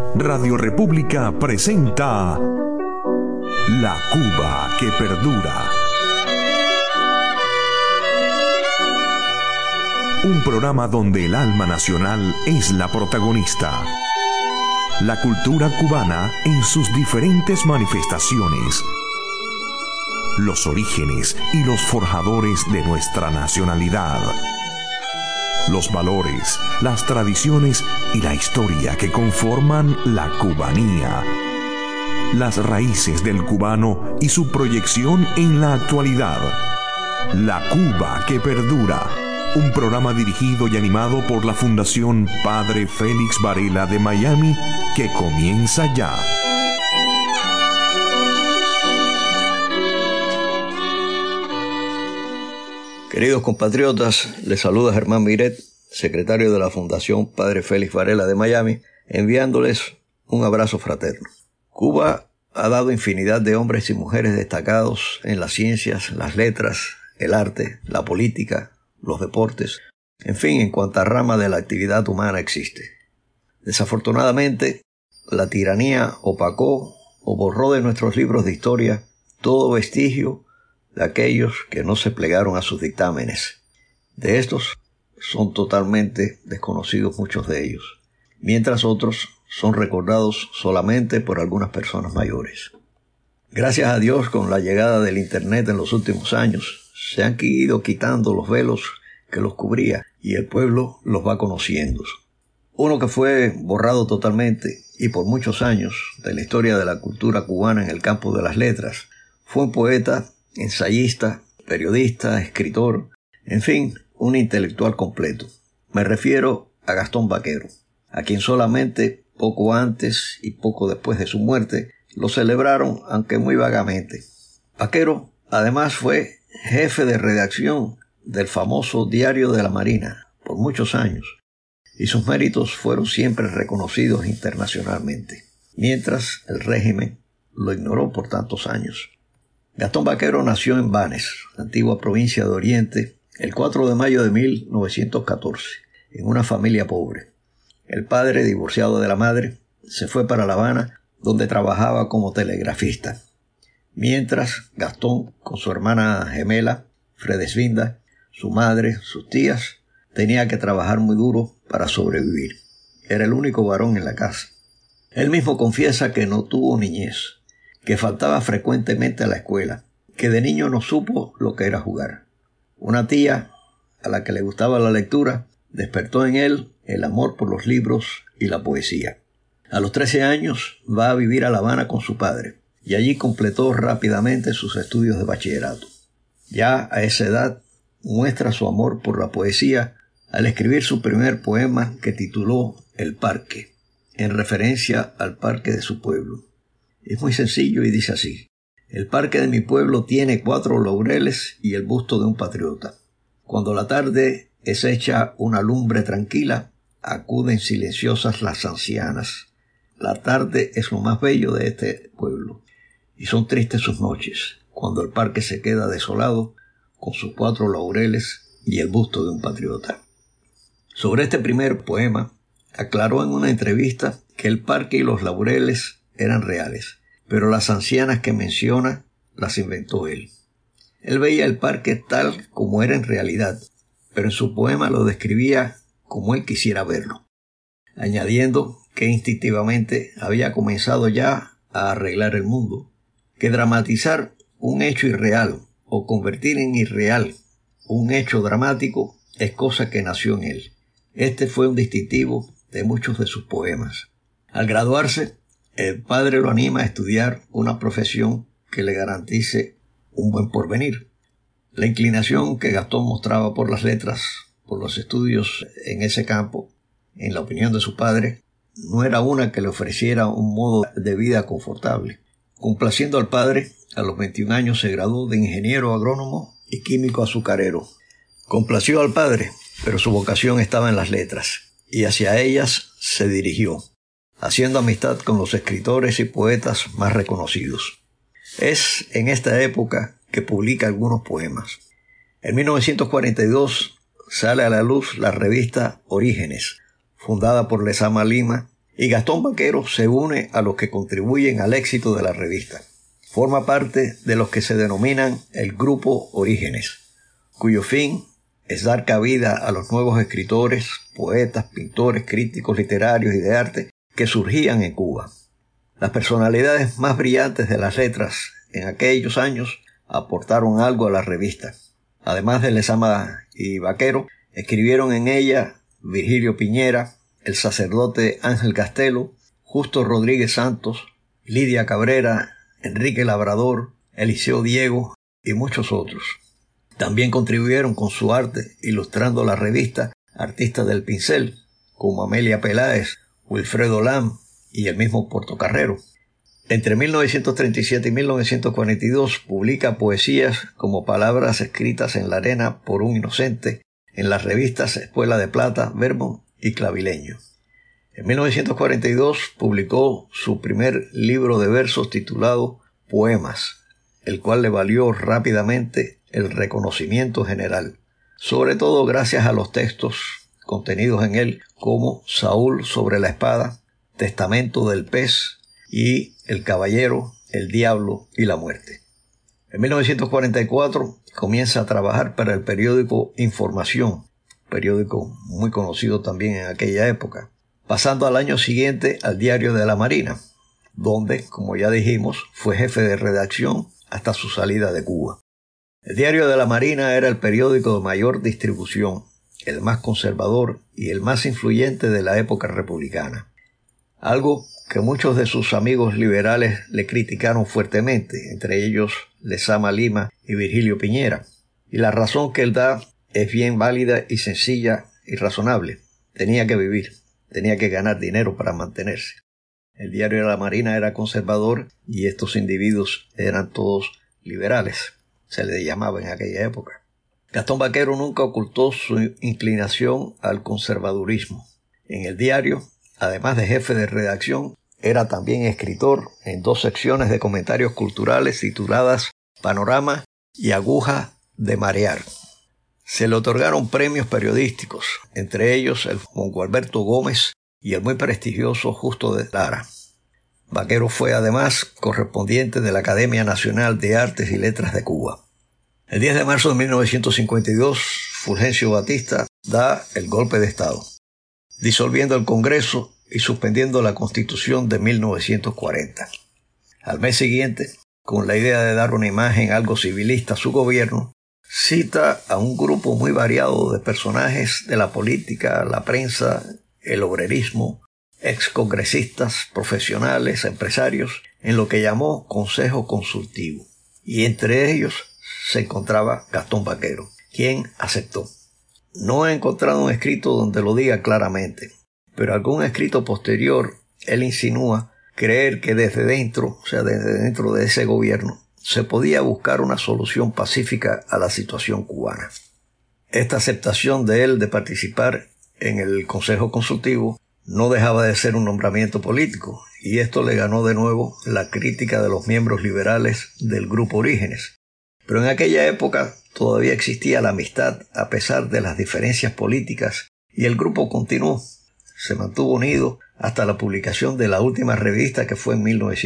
Radio República presenta La Cuba que perdura. Un programa donde el alma nacional es la protagonista. La cultura cubana en sus diferentes manifestaciones. Los orígenes y los forjadores de nuestra nacionalidad. Los valores, las tradiciones y la historia que conforman la cubanía. Las raíces del cubano y su proyección en la actualidad. La Cuba que perdura. Un programa dirigido y animado por la Fundación Padre Félix Varela de Miami, que comienza ya. Queridos compatriotas, les saluda Germán Miret, secretario de la Fundación Padre Félix Varela de Miami, enviándoles un abrazo fraterno. Cuba ha dado infinidad de hombres y mujeres destacados en las ciencias, las letras, el arte, la política, los deportes, en fin, en cuanta rama de la actividad humana existe. Desafortunadamente, la tiranía opacó o borró de nuestros libros de historia todo vestigio de aquellos que no se plegaron a sus dictámenes. De estos son totalmente desconocidos muchos de ellos, mientras otros son recordados solamente por algunas personas mayores. Gracias a Dios, con la llegada del Internet en los últimos años, se han ido quitando los velos que los cubría y el pueblo los va conociendo. Uno que fue borrado totalmente y por muchos años de la historia de la cultura cubana en el campo de las letras fue un poeta, ensayista, periodista, escritor, en fin, un intelectual completo. Me refiero a Gastón Baquero, a quien solamente poco antes y poco después de su muerte lo celebraron, aunque muy vagamente. Baquero, además, fue jefe de redacción del famoso Diario de la Marina por muchos años, y sus méritos fueron siempre reconocidos internacionalmente, mientras el régimen lo ignoró por tantos años. Gastón Baquero nació en Banes, antigua provincia de Oriente, el 4 de mayo de 1914, en una familia pobre. El padre, divorciado de la madre, se fue para La Habana, donde trabajaba como telegrafista. Mientras, Gastón, con su hermana gemela, Fredesvinda, su madre, sus tías, tenía que trabajar muy duro para sobrevivir. Era el único varón en la casa. Él mismo confiesa que no tuvo niñez, que faltaba frecuentemente a la escuela, que de niño no supo lo que era jugar. Una tía, a la que le gustaba la lectura, despertó en él el amor por los libros y la poesía. A los 13 años va a vivir a La Habana con su padre, y allí completó rápidamente sus estudios de bachillerato. Ya a esa edad muestra su amor por la poesía al escribir su primer poema que tituló El Parque, en referencia al parque de su pueblo. Es muy sencillo y dice así: el parque de mi pueblo tiene 4 laureles y el busto de un patriota. Cuando la tarde es hecha una lumbre tranquila, acuden silenciosas las ancianas. La tarde es lo más bello de este pueblo, y son tristes sus noches, cuando el parque se queda desolado con sus 4 laureles y el busto de un patriota. Sobre este primer poema, aclaró en una entrevista que el parque y los laureles eran reales, pero las ancianas que menciona las inventó él. Él veía el parque tal como era en realidad, pero en su poema lo describía como él quisiera verlo, añadiendo que instintivamente había comenzado ya a arreglar el mundo, que dramatizar un hecho irreal o convertir en irreal un hecho dramático es cosa que nació en él. Este fue un distintivo de muchos de sus poemas. Al graduarse, el padre lo anima a estudiar una profesión que le garantice un buen porvenir. La inclinación que Gastón mostraba por las letras, por los estudios en ese campo, en la opinión de su padre, no era una que le ofreciera un modo de vida confortable. Complaciendo al padre, a los 21 años se graduó de ingeniero agrónomo y químico azucarero. Complació al padre, pero su vocación estaba en las letras, y hacia ellas se dirigió, haciendo amistad con los escritores y poetas más reconocidos. Es en esta época que publica algunos poemas. En 1942 sale a la luz la revista Orígenes, fundada por Lezama Lima y Gastón Vaquero se une a los que contribuyen al éxito de la revista. Forma parte de los que se denominan el Grupo Orígenes, cuyo fin es dar cabida a los nuevos escritores, poetas, pintores, críticos literarios y de arte que surgían en Cuba. Las personalidades más brillantes de las letras en aquellos años aportaron algo a la revista. Además de Lezama y Vaquero, escribieron en ella Virgilio Piñera, el sacerdote Ángel Castelo, Justo Rodríguez Santos, Lidia Cabrera, Enrique Labrador, Eliseo Diego y muchos otros. También contribuyeron con su arte, ilustrando la revista, artistas del pincel, como Amelia Peláez, Wilfredo Lam y el mismo Portocarrero. Entre 1937 y 1942 publica poesías como Palabras escritas en la arena por un inocente en las revistas Espuela de Plata, Verbo y Clavileño. En 1942 publicó su primer libro de versos titulado Poemas, el cual le valió rápidamente el reconocimiento general, sobre todo gracias a los textos contenidos en él como Saúl sobre la espada, Testamento del pez y El caballero, el diablo y la muerte. En 1944 comienza a trabajar para el periódico Información, periódico muy conocido también en aquella época, pasando al año siguiente al Diario de la Marina, donde, como ya dijimos, fue jefe de redacción hasta su salida de Cuba. El Diario de la Marina era el periódico de mayor distribución, el más conservador y el más influyente de la época republicana. Algo que muchos de sus amigos liberales le criticaron fuertemente, entre ellos Lezama Lima y Virgilio Piñera. Y la razón que él da es bien válida y sencilla y razonable. Tenía que vivir, tenía que ganar dinero para mantenerse. El Diario de la Marina era conservador y estos individuos eran todos liberales, se les llamaba en aquella época. Gastón Vaquero nunca ocultó su inclinación al conservadurismo. En el diario, además de jefe de redacción, era también escritor en 2 secciones de comentarios culturales tituladas Panorama y Aguja de Marear. Se le otorgaron premios periodísticos, entre ellos el Juan Gualberto Gómez y el muy prestigioso Justo de Lara. Vaquero fue además correspondiente de la Academia Nacional de Artes y Letras de Cuba. El 10 de marzo de 1952, Fulgencio Batista da el golpe de Estado, disolviendo el Congreso y suspendiendo la Constitución de 1940. Al mes siguiente, con la idea de dar una imagen algo civilista a su gobierno, cita a un grupo muy variado de personajes de la política, la prensa, el obrerismo, excongresistas, profesionales, empresarios, en lo que llamó Consejo Consultivo. Y entre ellos se encontraba Gastón Vaquero, quien aceptó. No he encontrado un escrito donde lo diga claramente, pero algún escrito posterior él insinúa creer que desde dentro, desde dentro de ese gobierno, se podía buscar una solución pacífica a la situación cubana. Esta aceptación de él de participar en el Consejo Consultivo no dejaba de ser un nombramiento político, y esto le ganó de nuevo la crítica de los miembros liberales del Grupo Orígenes. Pero en aquella época todavía existía la amistad a pesar de las diferencias políticas, y el grupo continuó. Se mantuvo unido hasta la publicación de la última revista, que fue en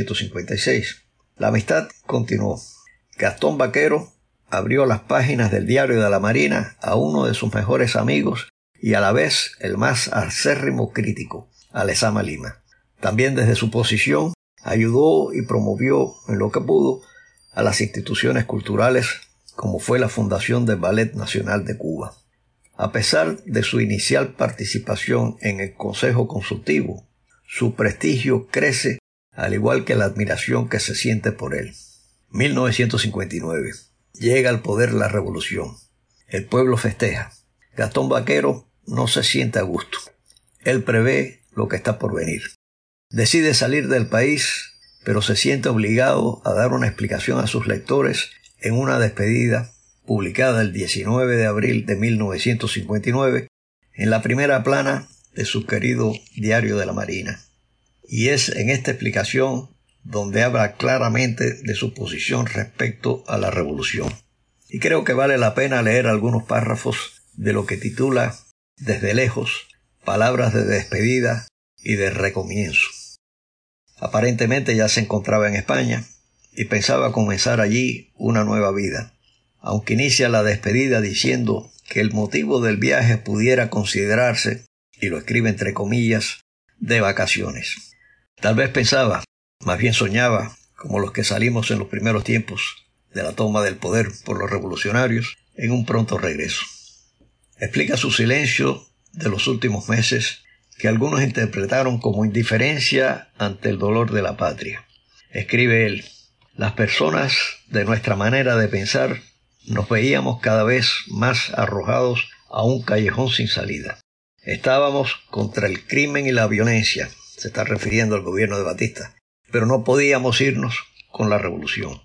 1956. La amistad continuó. Gastón Vaquero abrió las páginas del Diario de la Marina a uno de sus mejores amigos y a la vez el más acérrimo crítico, a Lezama Lima. También desde su posición ayudó y promovió en lo que pudo a las instituciones culturales, como fue la fundación del Ballet Nacional de Cuba. A pesar de su inicial participación en el Consejo Consultivo, su prestigio crece, al igual que la admiración que se siente por él. 1959. Llega al poder la revolución. El pueblo festeja. Gastón Vaquero no se siente a gusto. Él prevé lo que está por venir. Decide salir del país, pero se siente obligado a dar una explicación a sus lectores en una despedida publicada el 19 de abril de 1959 en la primera plana de su querido Diario de la Marina. Y es en esta explicación donde habla claramente de su posición respecto a la revolución. Y creo que vale la pena leer algunos párrafos de lo que titula Desde lejos, palabras de despedida y de recomienzo. Aparentemente ya se encontraba en España y pensaba comenzar allí una nueva vida, aunque inicia la despedida diciendo que el motivo del viaje pudiera considerarse, y lo escribe entre comillas, de vacaciones. Tal vez pensaba, más bien soñaba, como los que salimos en los primeros tiempos de la toma del poder por los revolucionarios, en un pronto regreso. Explica su silencio de los últimos meses, que algunos interpretaron como indiferencia ante el dolor de la patria. Escribe él: las personas de nuestra manera de pensar nos veíamos cada vez más arrojados a un callejón sin salida. Estábamos contra el crimen y la violencia, se está refiriendo al gobierno de Batista, pero no podíamos irnos con la revolución.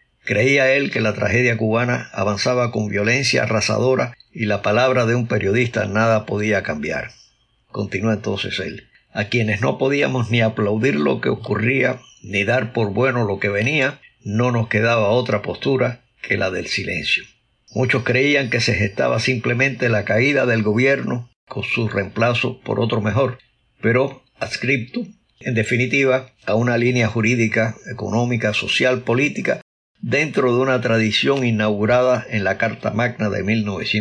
Creía él que la tragedia cubana avanzaba con violencia arrasadora y la palabra de un periodista nada podía cambiar. Continúa entonces él: a quienes no podíamos ni aplaudir lo que ocurría, ni dar por bueno lo que venía, no nos quedaba otra postura que la del silencio. Muchos creían que se gestaba simplemente la caída del gobierno con su reemplazo por otro mejor, pero adscripto, en definitiva, a una línea jurídica, económica, social, política, dentro de una tradición inaugurada en la Carta Magna de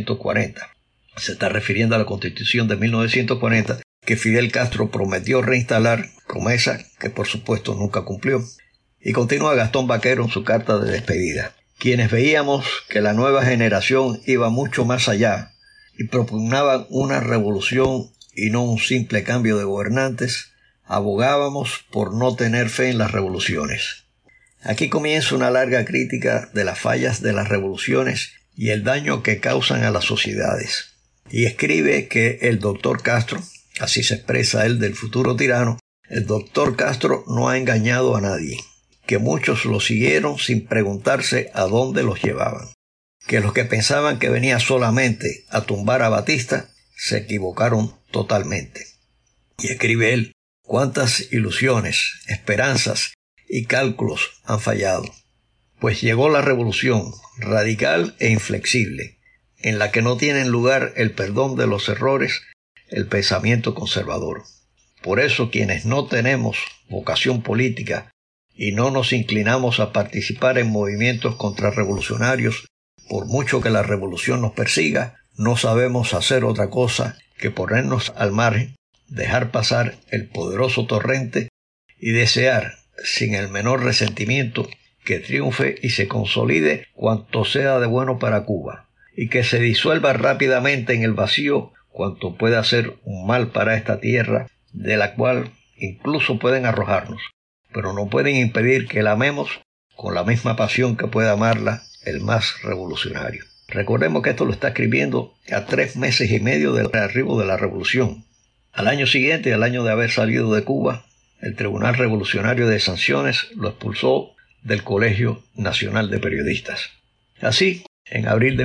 1940. Se está refiriendo a la Constitución de 1940, que Fidel Castro prometió reinstalar, promesa que por supuesto nunca cumplió. Y continúa Gastón Vaquero en su carta de despedida: quienes veíamos que la nueva generación iba mucho más allá y propugnaban una revolución y no un simple cambio de gobernantes, abogábamos por no tener fe en las revoluciones. Aquí comienza una larga crítica de las fallas de las revoluciones y el daño que causan a las sociedades. Y escribe que el doctor Castro, así se expresa él del futuro tirano, el doctor Castro no ha engañado a nadie, que muchos lo siguieron sin preguntarse a dónde los llevaban, que los que pensaban que venía solamente a tumbar a Batista se equivocaron totalmente. Y escribe él: cuántas ilusiones, esperanzas y cálculos han fallado, pues llegó la revolución radical e inflexible, en la que no tienen lugar el perdón de los errores, el pensamiento conservador. Por eso quienes no tenemos vocación política y no nos inclinamos a participar en movimientos contrarrevolucionarios, por mucho que la revolución nos persiga, no sabemos hacer otra cosa que ponernos al margen, dejar pasar el poderoso torrente y desear, sin el menor resentimiento, que triunfe y se consolide cuanto sea de bueno para Cuba, y que se disuelva rápidamente en el vacío cuanto pueda ser un mal para esta tierra, de la cual incluso pueden arrojarnos, pero no pueden impedir que la amemos con la misma pasión que pueda amarla el más revolucionario. Recordemos que esto lo está escribiendo a 3 meses y medio del arribo de la revolución. Al año siguiente, al año de haber salido de Cuba, el Tribunal Revolucionario de Sanciones lo expulsó del Colegio Nacional de Periodistas. Así, en abril de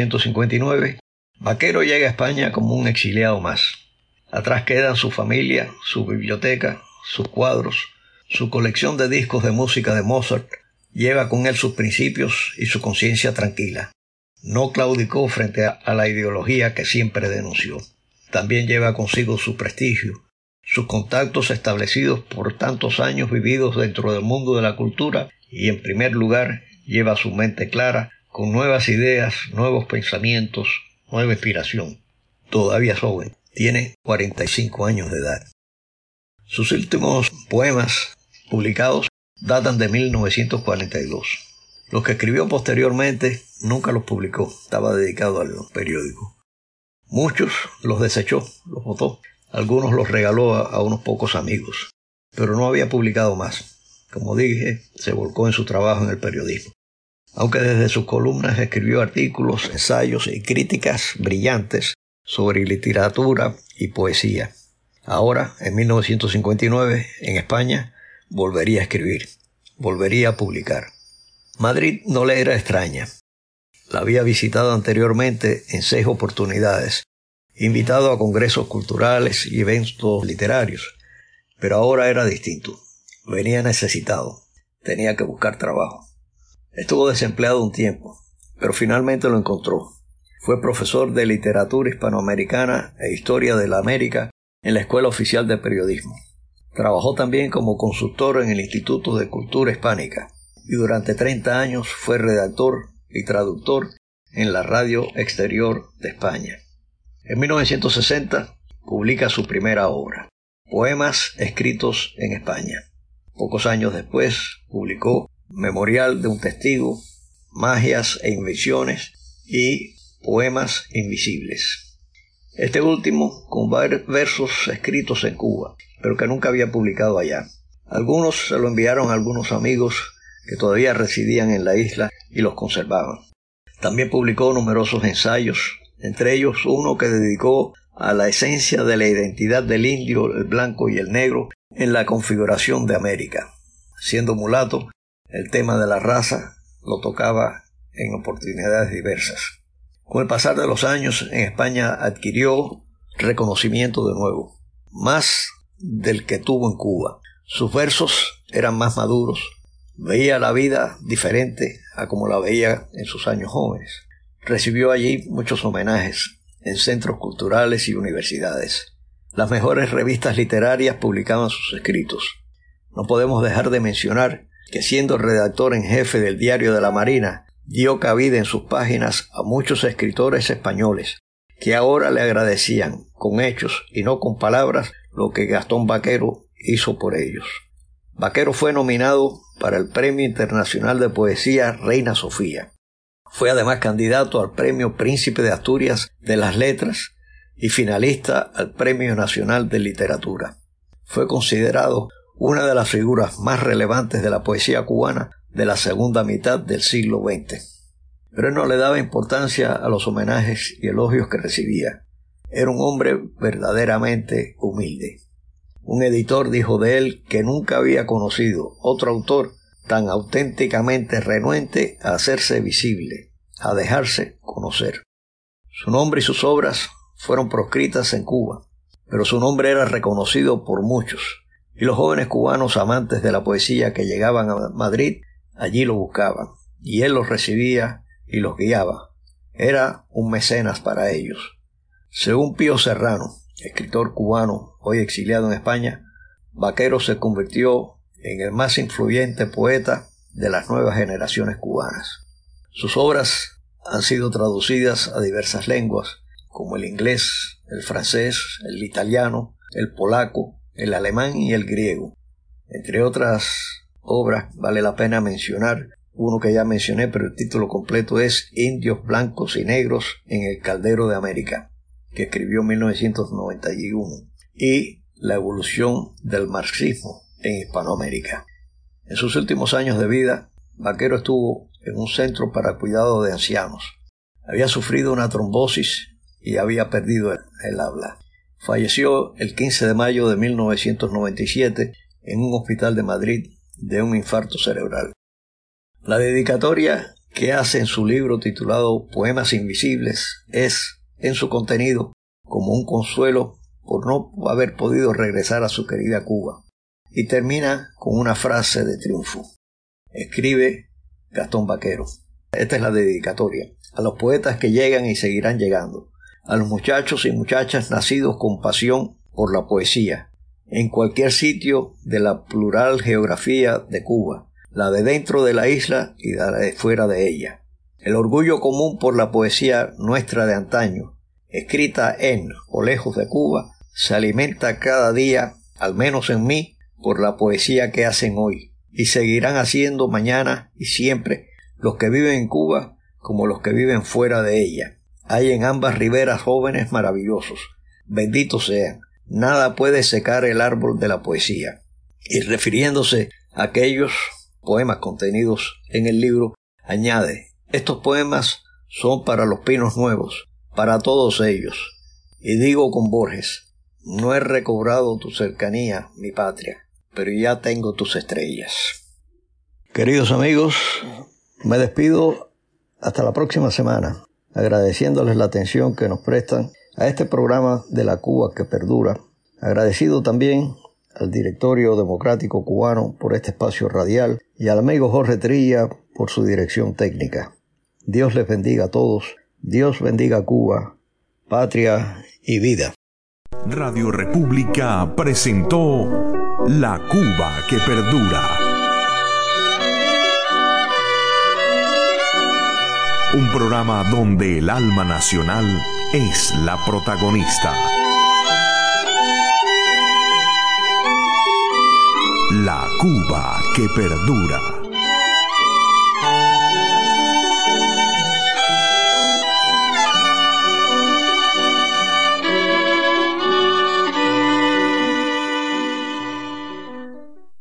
1959, Vaquero llega a España como un exiliado más. Atrás quedan su familia, su biblioteca, sus cuadros, su colección de discos de música de Mozart. Lleva con él sus principios y su conciencia tranquila. No claudicó frente a la ideología que siempre denunció. También lleva consigo su prestigio, sus contactos establecidos por tantos años vividos dentro del mundo de la cultura y, en primer lugar, lleva su mente clara, con nuevas ideas, nuevos pensamientos, nueva inspiración. Todavía es joven, tiene 45 años de edad. Sus últimos poemas publicados datan de 1942. Los que escribió posteriormente nunca los publicó, estaba dedicado al periódico. Muchos los desechó, los botó. Algunos los regaló a unos pocos amigos, pero no había publicado más. Como dije, se volcó en su trabajo en el periodismo. Aunque desde sus columnas escribió artículos, ensayos y críticas brillantes sobre literatura y poesía. Ahora, en 1959, en España, volvería a escribir, volvería a publicar. Madrid no le era extraña. La había visitado anteriormente en 6 oportunidades, invitado a congresos culturales y eventos literarios, pero ahora era distinto. Venía necesitado, tenía que buscar trabajo. Estuvo desempleado un tiempo, pero finalmente lo encontró. Fue profesor de literatura hispanoamericana e historia de la América en la Escuela Oficial de Periodismo. Trabajó también como consultor en el Instituto de Cultura Hispánica y durante 30 años fue redactor y traductor en la Radio Exterior de España. En 1960 publica su primera obra, Poemas escritos en España. Pocos años después publicó Memorial de un testigo, Magias e invenciones y Poemas invisibles. Este último con versos escritos en Cuba, pero que nunca había publicado allá. Algunos se lo enviaron a algunos amigos que todavía residían en la isla y los conservaban. También publicó numerosos ensayos, entre ellos uno que dedicó a la esencia de la identidad del indio, el blanco y el negro en la configuración de América. Siendo mulato, el tema de la raza lo tocaba en oportunidades diversas. Con el pasar de los años, en España adquirió reconocimiento de nuevo, más del que tuvo en Cuba. Sus versos eran más maduros, veía la vida diferente a como la veía en sus años jóvenes. Recibió allí muchos homenajes en centros culturales y universidades. Las mejores revistas literarias publicaban sus escritos. No podemos dejar de mencionar que siendo redactor en jefe del Diario de la Marina, dio cabida en sus páginas a muchos escritores españoles, que ahora le agradecían con hechos y no con palabras lo que Gastón Vaquero hizo por ellos. Vaquero fue nominado para el Premio Internacional de Poesía Reina Sofía. Fue además candidato al Premio Príncipe de Asturias de las Letras y finalista al Premio Nacional de Literatura. Fue considerado una de las figuras más relevantes de la poesía cubana de la segunda mitad del siglo XX. Pero él no le daba importancia a los homenajes y elogios que recibía. Era un hombre verdaderamente humilde. Un editor dijo de él que nunca había conocido otro autor tan auténticamente renuente a hacerse visible, a dejarse conocer. Su nombre y sus obras fueron proscritas en Cuba, pero su nombre era reconocido por muchos, y los jóvenes cubanos amantes de la poesía que llegaban a Madrid allí lo buscaban, y él los recibía y los guiaba. Era un mecenas para ellos. Según Pío Serrano, escritor cubano hoy exiliado en España, Vaquero se convirtió en el más influyente poeta de las nuevas generaciones cubanas. Sus obras han sido traducidas a diversas lenguas, como el inglés, el francés, el italiano, el polaco, el alemán y el griego. Entre otras obras vale la pena mencionar uno que ya mencioné, pero el título completo es Indios blancos y negros en el caldero de América, que escribió en 1991, y La evolución del marxismo en Hispanoamérica. En sus últimos años de vida, Vaquero estuvo en un centro para cuidado de ancianos. Había sufrido una trombosis y había perdido el habla. Falleció el 15 de mayo de 1997 en un hospital de Madrid de un infarto cerebral. La dedicatoria que hace en su libro titulado Poemas invisibles es, en su contenido, como un consuelo por no haber podido regresar a su querida Cuba, y termina con una frase de triunfo. Escribe Gastón Vaquero. Esta es la dedicatoria. A los poetas que llegan y seguirán llegando, a los muchachos y muchachas nacidos con pasión por la poesía, en cualquier sitio de la plural geografía de Cuba, la de dentro de la isla y la de fuera de ella. El orgullo común por la poesía nuestra de antaño, escrita en o lejos de Cuba, se alimenta cada día, al menos en mí, por la poesía que hacen hoy, y seguirán haciendo mañana y siempre los que viven en Cuba como los que viven fuera de ella. Hay en ambas riberas jóvenes maravillosos. Benditos sean. Nada puede secar el árbol de la poesía. Y refiriéndose a aquellos poemas contenidos en el libro, añade: estos poemas son para los pinos nuevos, para todos ellos. Y digo con Borges: no he recobrado tu cercanía, mi patria, pero ya tengo tus estrellas. Queridos amigos, me despido hasta la próxima semana, agradeciéndoles la atención que nos prestan a este programa de la Cuba que perdura. Agradecido también al Directorio Democrático Cubano por este espacio radial y al amigo Jorge Trilla por su dirección técnica. Dios les bendiga a todos. Dios bendiga a Cuba, patria y vida. Radio República presentó La Cuba que Perdura. Un programa donde el alma nacional es la protagonista. La Cuba que Perdura.